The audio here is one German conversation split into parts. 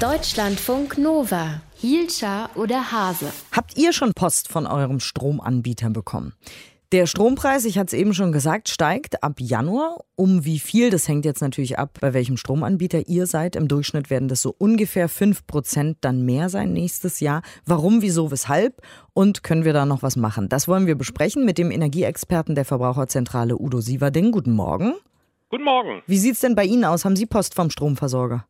Deutschlandfunk Nova. Hielscher oder Hase? Habt ihr schon Post von eurem Stromanbieter bekommen? Der Strompreis, ich hatte es eben schon gesagt, steigt ab Januar. Um wie viel, das hängt jetzt natürlich ab, bei welchem Stromanbieter ihr seid. Im Durchschnitt werden das so ungefähr 5% dann mehr sein nächstes Jahr. Warum, wieso, weshalb? Und können wir da noch was machen? Das wollen wir besprechen mit dem Energieexperten der Verbraucherzentrale Udo Sieverding. Guten Morgen. Guten Morgen. Wie sieht es denn bei Ihnen aus? Haben Sie Post vom Stromversorger?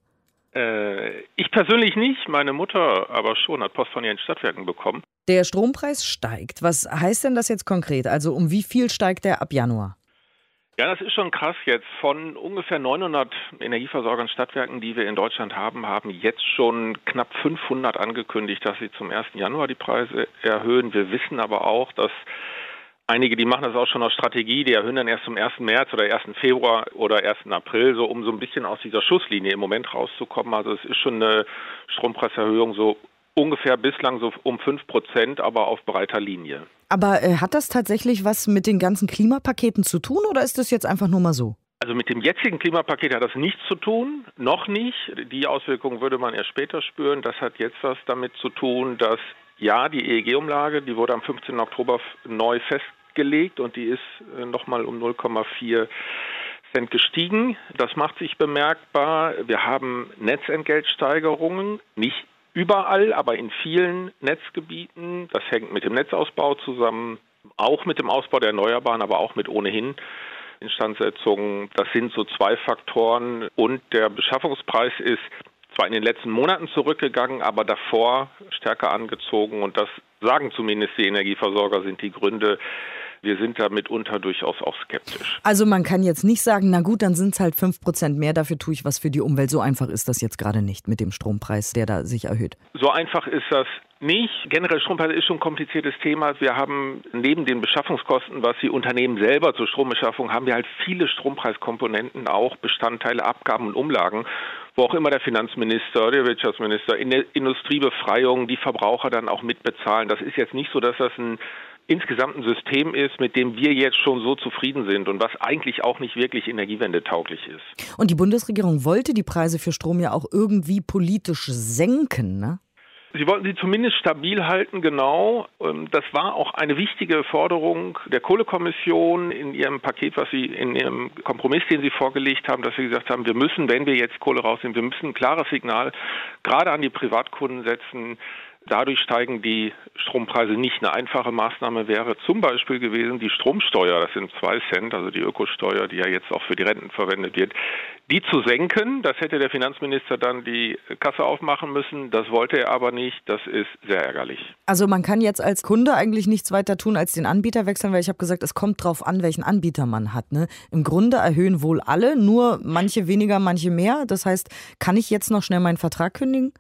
Ich persönlich nicht, meine Mutter aber schon, hat Post von ihren Stadtwerken bekommen. Der Strompreis steigt. Was heißt denn das jetzt konkret? Also um wie viel steigt der ab Januar? Ja, das ist schon krass jetzt. Von ungefähr 900 Energieversorgern, Stadtwerken, die wir in Deutschland haben jetzt schon knapp 500 angekündigt, dass sie zum 1. Januar die Preise erhöhen. Wir wissen aber auch, dass einige, die machen das auch schon aus Strategie, die erhöhen dann erst zum 1. März oder 1. Februar oder 1. April, so um so ein bisschen aus dieser Schusslinie im Moment rauszukommen. Also es ist schon eine Strompreiserhöhung so ungefähr bislang so um 5%, aber auf breiter Linie. Aber hat das tatsächlich was mit den ganzen Klimapaketen zu tun oder ist das jetzt einfach nur mal so? Also mit dem jetzigen Klimapaket hat das nichts zu tun, noch nicht. Die Auswirkungen würde man erst später spüren. Das hat jetzt was damit zu tun, dass ja, die EEG-Umlage, die wurde am 15. Oktober neu festgelegt und die ist nochmal um 0,4 Cent gestiegen. Das macht sich bemerkbar. Wir haben Netzentgeltsteigerungen, nicht überall, aber in vielen Netzgebieten. Das hängt mit dem Netzausbau zusammen, auch mit dem Ausbau der Erneuerbaren, aber auch mit ohnehin Instandsetzungen. Das sind so zwei Faktoren. Und der Beschaffungspreis ist zwar in den letzten Monaten zurückgegangen, aber davor stärker angezogen. Und das sagen zumindest die Energieversorger, sind die Gründe. Wir sind da mitunter durchaus auch skeptisch. Also man kann jetzt nicht sagen, na gut, dann sind es halt 5% mehr, dafür tue ich was für die Umwelt. So einfach ist das jetzt gerade nicht mit dem Strompreis, der da sich erhöht. So einfach ist das nicht. Generell Strompreis ist schon ein kompliziertes Thema. Wir haben neben den Beschaffungskosten, was die Unternehmen selber zur Strombeschaffung haben, wir halt viele Strompreiskomponenten, auch Bestandteile, Abgaben und Umlagen, wo auch immer der Finanzminister, der Wirtschaftsminister, in der Industriebefreiung die Verbraucher dann auch mitbezahlen. Das ist jetzt nicht so, dass das insgesamt ein System ist, mit dem wir jetzt schon so zufrieden sind und was eigentlich auch nicht wirklich energiewendetauglich ist. Und die Bundesregierung wollte die Preise für Strom ja auch irgendwie politisch senken, ne? Sie wollten sie zumindest stabil halten, genau. Das war auch eine wichtige Forderung der Kohlekommission in ihrem Paket, in ihrem Kompromiss, den sie vorgelegt haben, dass sie gesagt haben, wir müssen, wenn wir jetzt Kohle rausnehmen, wir müssen ein klares Signal gerade an die Privatkunden setzen. Dadurch steigen die Strompreise nicht. Eine einfache Maßnahme wäre zum Beispiel gewesen, die Stromsteuer, das sind 2 Cent, also die Ökosteuer, die ja jetzt auch für die Renten verwendet wird, die zu senken. Das hätte der Finanzminister dann die Kasse aufmachen müssen. Das wollte er aber nicht. Das ist sehr ärgerlich. Also man kann jetzt als Kunde eigentlich nichts weiter tun, als den Anbieter wechseln, weil ich habe gesagt, es kommt drauf an, welchen Anbieter man hat, ne? Im Grunde erhöhen wohl alle, nur manche weniger, manche mehr. Das heißt, kann ich jetzt noch schnell meinen Vertrag kündigen?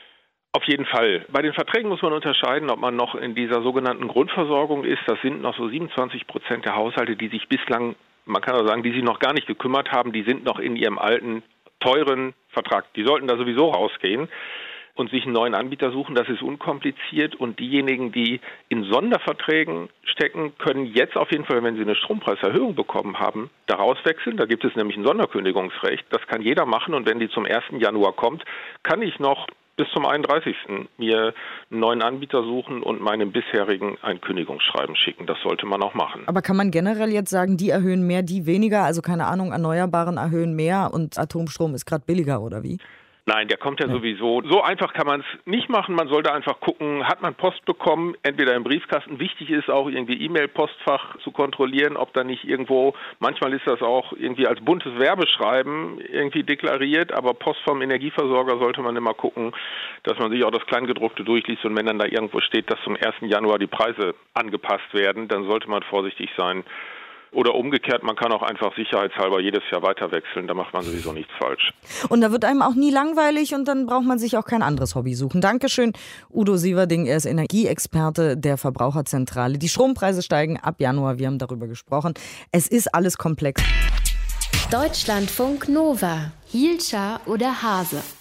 Auf jeden Fall. Bei den Verträgen muss man unterscheiden, ob man noch in dieser sogenannten Grundversorgung ist. Das sind noch so 27% der Haushalte, die sich bislang, man kann auch sagen, die sich noch gar nicht gekümmert haben, die sind noch in ihrem alten, teuren Vertrag. Die sollten da sowieso rausgehen und sich einen neuen Anbieter suchen. Das ist unkompliziert. Und diejenigen, die in Sonderverträgen stecken, können jetzt auf jeden Fall, wenn sie eine Strompreiserhöhung bekommen haben, da rauswechseln. Da gibt es nämlich ein Sonderkündigungsrecht. Das kann jeder machen. Und wenn die zum 1. Januar kommt, kann ich noch bis zum 31. mir einen neuen Anbieter suchen und meinem bisherigen ein Kündigungsschreiben schicken. Das sollte man auch machen. Aber kann man generell jetzt sagen, die erhöhen mehr, die weniger? Also keine Ahnung, Erneuerbaren erhöhen mehr und Atomstrom ist gerade billiger oder wie? Nein, der kommt ja sowieso. So einfach kann man es nicht machen. Man sollte einfach gucken, hat man Post bekommen, entweder im Briefkasten. Wichtig ist auch irgendwie E-Mail-Postfach zu kontrollieren, ob da nicht irgendwo, manchmal ist das auch irgendwie als buntes Werbeschreiben irgendwie deklariert, aber Post vom Energieversorger sollte man immer gucken, dass man sich auch das Kleingedruckte durchliest und wenn dann da irgendwo steht, dass zum 1. Januar die Preise angepasst werden, dann sollte man vorsichtig sein. Oder umgekehrt, man kann auch einfach sicherheitshalber jedes Jahr weiter wechseln, da macht man sowieso nichts falsch. Und da wird einem auch nie langweilig und dann braucht man sich auch kein anderes Hobby suchen. Dankeschön, Udo Sieverding, er ist Energieexperte der Verbraucherzentrale. Die Strompreise steigen ab Januar, wir haben darüber gesprochen. Es ist alles komplex. Deutschlandfunk Nova. Hielscher oder Hase?